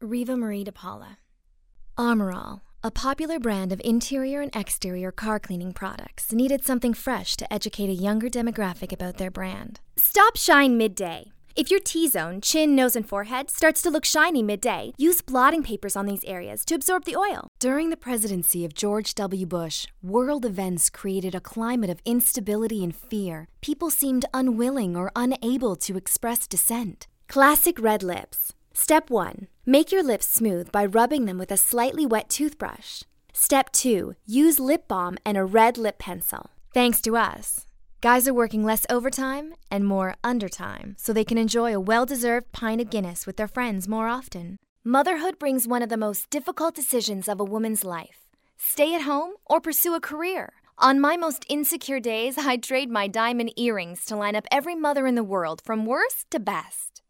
Riva Marie de Paula. Armor All, a popular brand of interior and exterior car cleaning products, needed something fresh to educate a younger demographic about their brand. Stop shine midday. If your T-zone, chin, nose, and forehead starts to look shiny midday, use blotting papers on these areas to absorb the oil. During the presidency of George W. Bush, world events created a climate of instability and fear. People seemed unwilling or unable to express dissent. Classic red lips. Step 1. Make your lips smooth by rubbing them with a slightly wet toothbrush. Step 2. Use lip balm and a red lip pencil. Thanks to us, guys are working less overtime and more undertime so they can enjoy a well-deserved pint of Guinness with their friends more often. Motherhood brings one of the most difficult decisions of a woman's life. Stay at home or pursue a career. On my most insecure days, I'd trade my diamond earrings to line up every mother in the world from worst to best.